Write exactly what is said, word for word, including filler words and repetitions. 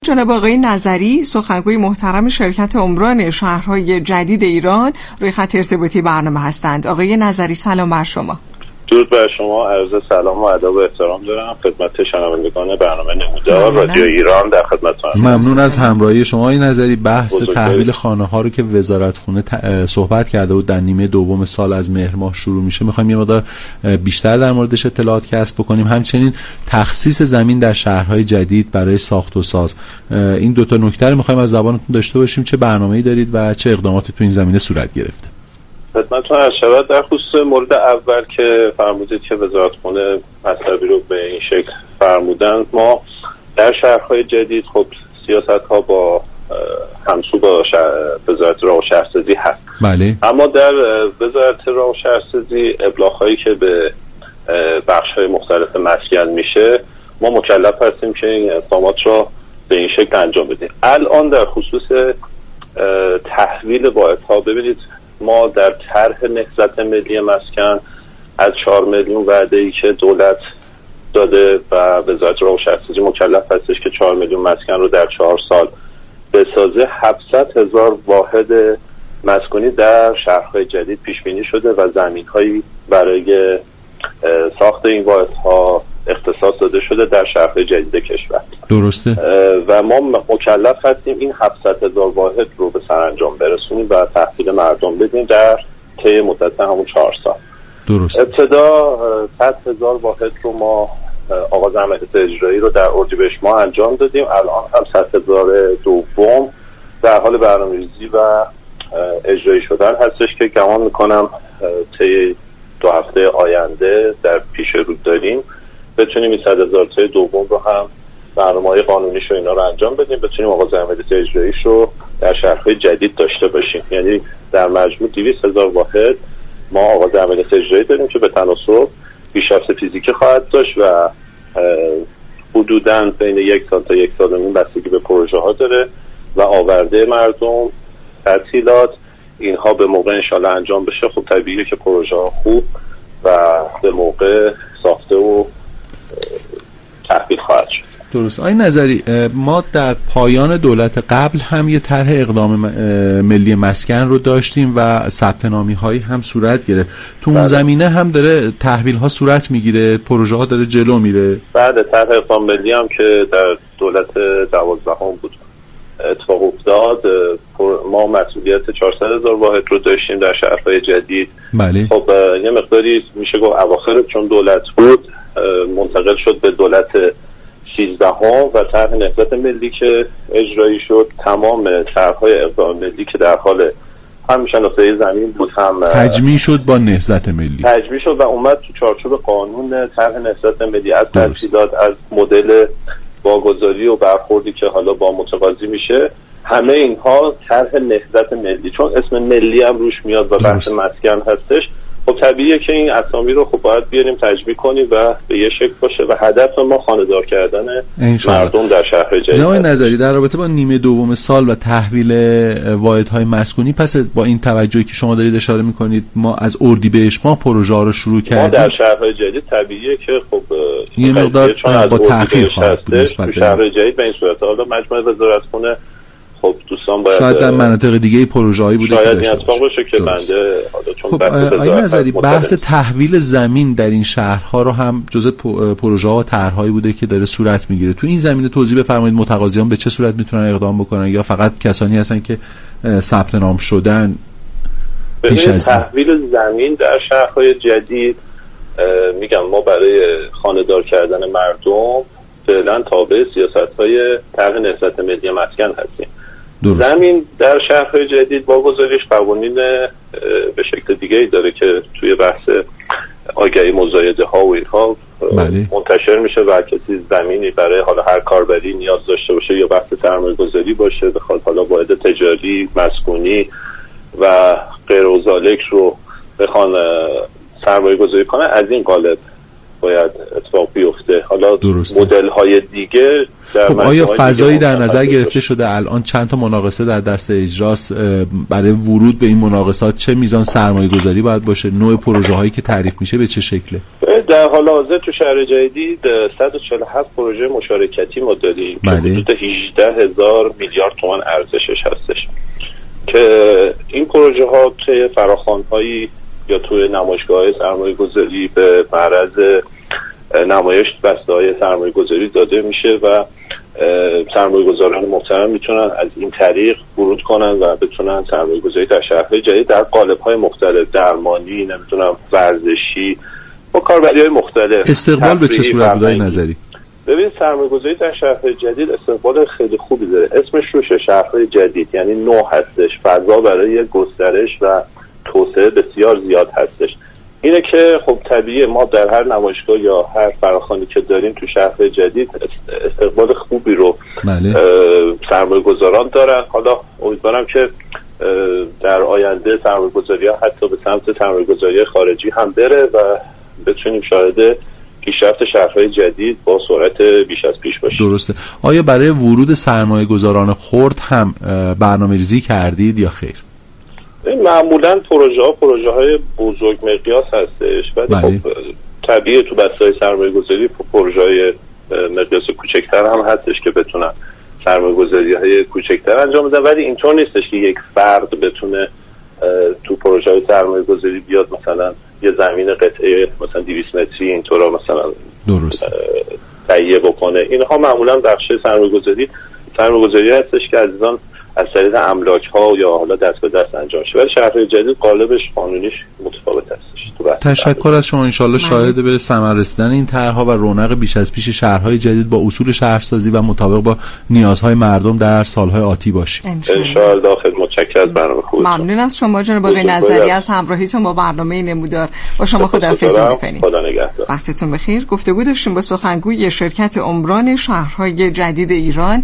جناب آقای نظری، سخنگوی محترم شرکت عمران شهرهای جدید ایران، روی خط ارتباطی برنامه هستند. آقای نظری سلام بر شما. درود بر شما، عرض سلام و ادب و احترام دارم خدمت شنوندگان برنامه نمودار رادیو ایران در خدمتتون هستم. ممنون از همراهی شما. آقای نظری، بحث تحویل خانه‌ها رو که وزارتخونه صحبت کرده بود در نیمه دوم سال از مهر ماه شروع میشه، می‌خوایم یه مقدار بیشتر در موردش اطلاعات کسب بکنیم. همچنین تخصیص زمین در شهرهای جدید برای ساخت و ساز، این دو تا نکته رو می‌خوایم از زبانتون داشته باشیم. چه برنامه‌ای دارید و چه اقداماتی تو این زمینه صورت گرفته؟ خدمتتون عرض شود در خصوص مورد اول که فرمودید که وزارتخونه مطلبی رو به این شکل فرمودن، ما در شهرهای جدید خب سیاست‌ها با همسو با وزارت راه و شهرسازی هست. بله. اما در وزارت راه و شهرسازی ابلاغ‌هایی که به بخش‌های مختلف مسکن میشه، ما مکلف هستیم که این اقدامات را به این شکل انجام بدیم. الان در خصوص تحویل واحدها، ببینید ما در طرح نهضت ملی مسکن از چهار میلیون وعده‌ای که دولت داده و وزارت راه و شهرسازی مکلف هستش که چهار میلیون مسکن رو در چهار سال بسازه، هفتصد هزار واحد مسکونی در شهرهای جدید پیش بینی شده و زمین‌هایی برای ساخت این واحدها اختصاص داده شده در شهرهای جدید کشور. درسته. و ما مکلف هستیم این هفتصد هزار واحد رو به سرانجام برسونیم و تحویل مردم بدیم در طی مدت همون چهار سال. درسته. ابتدا صد هزار واحد رو ما آغاز عملیات اجرایی رو در اردیبهشت ماه انجام دادیم. الان هم صد هزار دوم در حال برنامه‌ریزی و اجرایی شدن هستش که گمان میکنم طی دو هفته آینده در پیش رو داریم بتونیم این صد هزار تای دوم رو هم برنامه‌های قانونیش و اینا رو انجام بدیم، بتونیم آغاز عملیات اجراییش رو در شهرهای جدید داشته باشیم. یعنی در مجموع دویست هزار واحد ما آغاز عملیات اجرایی داریم که به تناسب پیشرفت فیزیکی خواهد داشت و حدوداً بین یک سال تا یک سال و نیم بستگی به پروژه ها داره و آورده مردم، تعطیلات، اینها به موقع انشالله انجام بشه. خب طبیعیه که پروژه ها خوب و به موقع ساخته و تحویل خواهد شد. درست. آقای نظری، ما در پایان دولت قبل هم یه طرح اقدام ملی مسکن رو داشتیم و ثبت نامی هایی هم صورت گرفت. تو اون زمینه هم داره تحویل ها صورت میگیره، پروژه ها داره جلو میره. بعد طرح اقدام ملی هم که در دولت دوازدهم بود اتفاق افتاد، ما مسئولیت چهارصد هزار واحد رو داشتیم در شهرهای جدید. بله. خب یه مقداری میشه گفت اواخر چون دولت بود منتقل شد به دولت سیزدهم و طرح نهضت ملی که اجرایی شد، تمام طرح‌های اقدام ملی که در حال هم شناسایی زمین بود هم تجمیع شد با نهضت ملی تجمیع شد و اومد تو چارچوب قانون طرح نهضت ملی، از تفصیلات، از مدل واگذاری و برخوردی که حالا با متقاضی میشه، همه اینها طرح نهضت ملی، چون اسم ملی هم روش میاد و بحث مسکن هستش. خب طبیعیه که این اسامی رو خب باید بیاریم تجمیع کنیم و به یه شکل باشه و هدف ما خانه‌دار کردن مردم در شهر جدید. آقای نظری، در رابطه با نیمه دوم سال و تحویل واحدهای مسکونی، پس با این توجهی که شما دارید اشاره میکنید، ما از اردیبهشت ماه پروژه ها رو شروع کردیم. ما در شهرهای جدید طبیعیه که خب یه مقدار با تأخیر خواهد بود نسبت به شهر جدید به این صورت. حالا مجموعه وزارتخونه خب دوستان باید شاید در مناطق دیگه پروژه‌ای بوده شاید این اتفاق باشه که بنده حالا چون خب آقای نظری، بحث تحویل زمین در این شهرها رو هم جزء پروژه‌ها و طرح‌هایی بوده که داره صورت میگیره. تو این زمینه توضیح بفرمایید، متقاضیان به چه صورت میتونن اقدام بکنن یا فقط کسانی هستن که ثبت نام شدن پیش از تحویل زمین در شهرهای جدید؟ میگم ما برای خانه‌دار کردن مردم فعلا تابع سیاست‌های طرح نهضت ملی مسکن هستیم. درست. زمین در شهرهای جدید واگذاریش قوانین به شکل دیگه‌ای داره که توی بحث آگهی مزایده ها و اینها بله. منتشر میشه و کسی زمینی برای حالا هر کاربری نیاز داشته باشه یا بحث سرمایه گذاری باشه، بخواد حالا واحد تجاری، مسکونی و غیر و ذالک رو بخوان سرمایه گذاری کنه، از این قالب باید اتفاق بیفته. حالا مدل های دیگه خب آیا فضایی در نظر گرفته شده الان چند تا مناقصه در دست اجراست؟ برای ورود به این مناقصات چه میزان سرمایه گذاری باید باشه؟ نوع پروژه هایی که تعریف میشه به چه شکله؟ در حال حاضر تو شهر جدید صد و چهل و هفت پروژه مشارکتی ما داریم که حدود هجده هزار میلیارد تومان ارزشش هستش که این پروژه ها توی فراخوان هایی یا توی نمایشگاه سرمایه گذاری به معرض نمایش بسته های سرمایه گذاری داده میشه و سرمایه گذاران محترم میتونن از این طریق ورود کنن و بتونن سرمایه گذاری در شهرهای جدید در قالب های مختلف، درمانی، نمیدونم ورزشی با کاربری های مختلف. استقبال به چه صورت بودای نظری؟ ببین سرمایه گذاری در شهرهای جدید استقبال خیلی خوبی داره. اسمش روشه، شهرهای جدید، یعنی نو هستش، فضا برای گسترش و توسعه بسیار زیاد هستش. اینه که خب طبیعیه ما در هر نمایشگاه یا هر فراخوانی که داریم تو شهر جدید استقبال خوبی رو سرمایه گذاران دارن. حالا امیدوارم که در آینده سرمایه گذاری ها حتی به سمت سرمایه گذاری خارجی هم بره و بتونیم شاهد پیشرفت شهرهای جدید با سرعت بیش از پیش باشیم. درسته. آیا برای ورود سرمایه گذاران خرد هم برنامه‌ریزی کردید یا خیر؟ معمولا پروژه ها پروژه های بزرگ مقیاس هستش ولی خب طبیعه تو بسته‌های سرمایه گذاری پروژه های مقیاس کوچکتر هم هستش که بتونن سرمایه گذاری های کوچکتر انجام بدن، ولی اینطور نیستش که یک فرد بتونه تو پروژه های سرمایه گذاری بیاد مثلا یه زمین قطعه مثلا دویست متری اینطورا مثلا درست تهیه بکنه. اینها معمولا بخش سرمایه گذاری سرمایه گذاری هستش که عزیزان از طریق املاک ها یا حالا دست به دست انجام شه، ولی شهرهای جدید قالبش قانونیش متفاوت هستش. تشکر از شما. انشالله شاهد به ثمر رسیدن این طرح‌ها و رونق بیش از پیش شهرهای جدید با اصول شهرسازی و مطابق با نیازهای مردم در سالهای آتی باشیم. انشالله. داخل متشکرم از برنامه خوب. ممنون از شما جناب آقای نظری از همراهیتون با برنامه نمودار. با شما خداحافظی می‌کنیم. خدا نگهدار. وقتتون بخیر. گفتگو داشتیم با سخنگوی شرکت عمران شهرهای جدید ایران